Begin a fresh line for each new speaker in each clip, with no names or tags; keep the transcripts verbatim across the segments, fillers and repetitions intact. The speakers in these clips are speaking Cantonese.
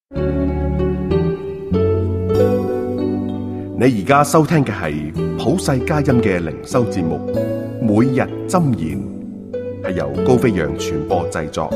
你而家收聽嘅係普世佳音嘅靈修節目，每日箴言，係由高飛揚傳播製作。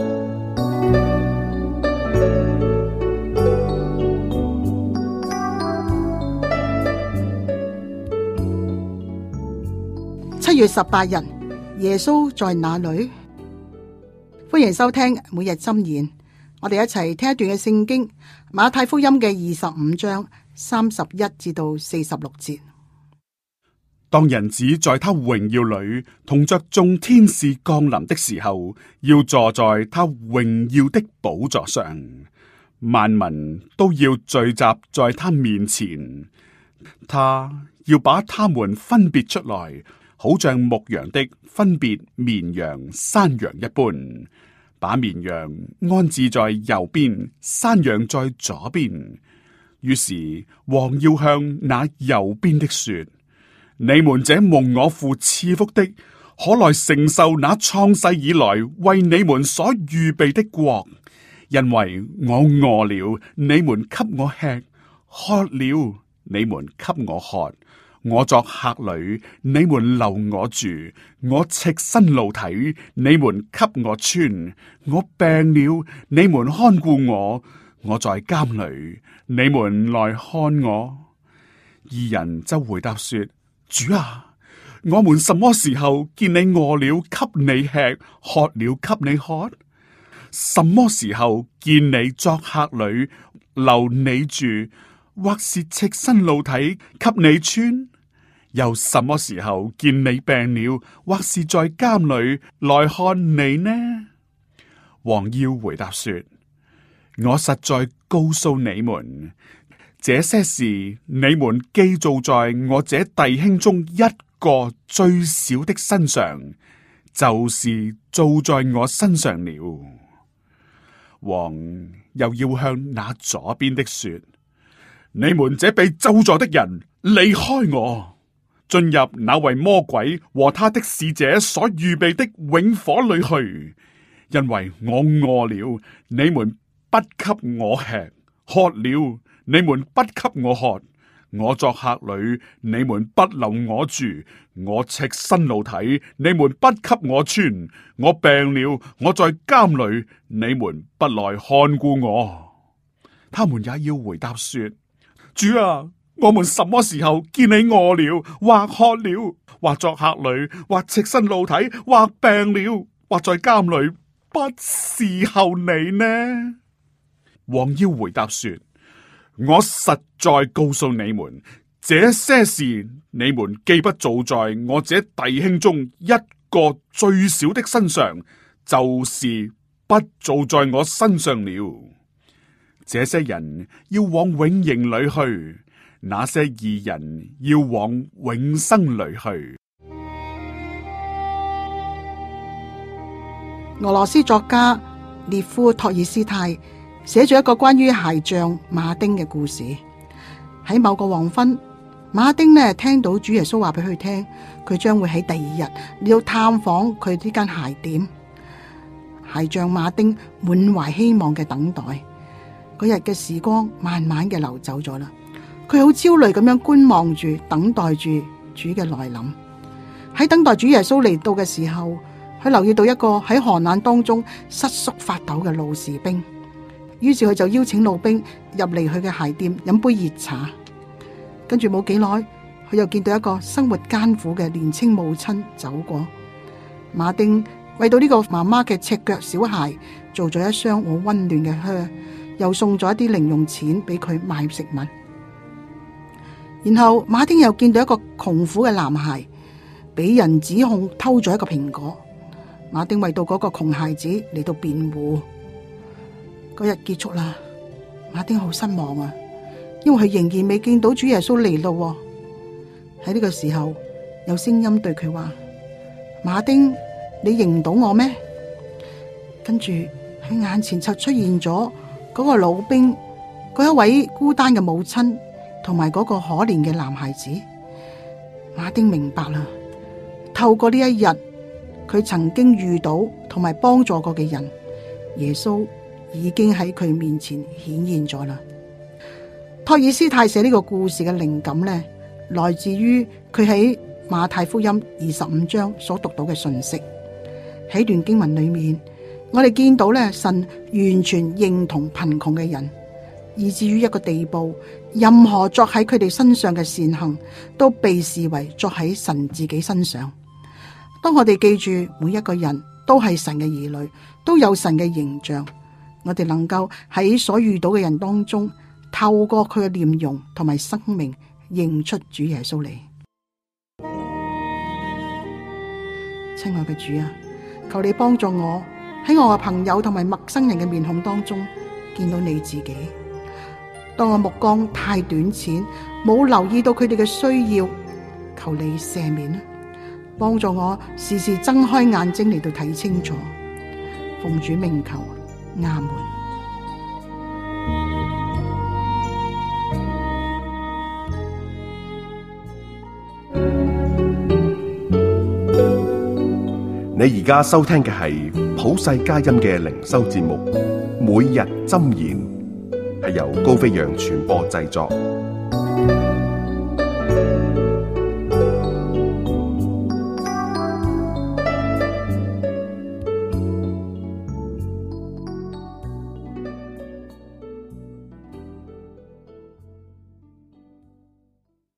七月十八日，耶穌在哪裏？歡迎收聽每日箴言。我哋一齊聽一段嘅聖經，馬太福音嘅二十五章三十一至到四十六節。
當人子在他榮耀裏同着眾天使降臨的時候，要坐在他榮耀的寶座上，萬民都要聚集在他面前。他要把他們分別出來，好像牧羊的分別綿羊山羊一般，把綿羊安置在右邊，山羊在左邊。於是王要向那右邊的說：你們這蒙我父賜福的，可來承受那創世以來為你們所預備的國，因為我餓了，你們給我吃；渴了，你們給我喝。我作客旅，你們留我住；我赤身露體，你們給我穿；我病了，你們看顧我；我在監裏，你們來看我。義人就回答說：主啊，我們什麼時候見你餓了，給你吃；渴了，給你喝？什麼時候見你作客旅，留你住，或是赤身露體，給你穿？又什麼時候見你病了，或是在監裏來看你呢？王要回答說：我實在告訴你們，這些事你們既做在我這弟兄中一個最小的身上，就是做在我身上了。王又要向那左邊的說：你們這被咒詛的人，離開我，進入那為魔鬼和他的使者所預備的永火裏去，因為我餓了，你們不給我吃；渴了，你們不給我喝；我作客旅，你們不留我住；我赤身露體，你們不給我穿；我病了，我在監裏，你們不來看顧我。他們也要回答說：主啊，我們什麼時候見你餓了，或渴了，或作客旅，或赤身露體，或病了，或在監裏，不伺候你呢？王要回答說：我實在告訴你們，這些事你們既不做在我這弟兄中一個最小的身上，就是不做在我身上了。這些人要往永刑裏去，那些義人要往永生裏去。
俄羅斯作家列夫托爾斯泰寫咗一個關於鞋匠馬丁嘅故事。喺某個黃昏，馬丁呢聽到主耶穌話俾佢聽，佢將會喺第二日嚟到探訪佢呢間鞋店。鞋匠馬丁滿懷希望嘅等待，嗰日嘅時光慢慢嘅流走咗啦。佢好焦慮咁樣觀望住，等待住主嘅來臨。喺等待主耶穌嚟到嘅時候，佢留意到一個喺寒冷當中瑟縮發抖嘅老士兵，於是佢就邀請老兵入嚟佢嘅鞋店飲杯熱茶。跟住冇幾耐，佢又見到一個生活艱苦嘅年青母親走過。馬丁為到呢個媽媽嘅赤腳小孩做咗一雙好溫暖嘅靴，又送咗一啲零用錢俾佢買食物。然後馬丁又見到一個窮苦嘅男孩俾人指控偷咗一個蘋果。馬丁為到嗰個窮孩子嚟到辯護。嗰日結束啦，馬丁好失望啊，因為佢仍然未見到主耶穌嚟咯。喺呢個時候，有聲音對佢話：馬丁，你認唔到我咩？跟住喺眼前就出現咗嗰個老兵，嗰一位孤單嘅母親，同埋嗰個可憐嘅男孩子。馬丁明白啦，透過呢一日，佢曾經遇到同埋幫助過嘅人，耶穌已經喺佢面前顯現咗啦。托爾斯泰寫呢個故事嘅靈感呢，來自於佢喺馬太福音二十五章所讀到嘅信息。喺段經文裏面，我哋見到咧，神完全認同貧窮嘅人，以至於一個地步，任何作喺佢哋身上嘅善行，都被視為作喺神自己身上。當我哋記住每一個人都係神嘅兒女，都有神嘅形象，我哋能夠喺所遇到嘅人當中，透過佢嘅臉容同埋生命，認出主耶穌嚟。親愛嘅主啊，求你幫助我喺我嘅朋友同埋陌生人嘅面孔當中見到你自己。當我目光太短淺，冇留意到佢哋嘅需要，求你赦免，幫助我時時睜開眼睛嚟到睇清楚。奉主名求，阿門。
你而家收聽嘅係普世佳音嘅靈修節目《每日箴言》，係由高飛揚傳播製作。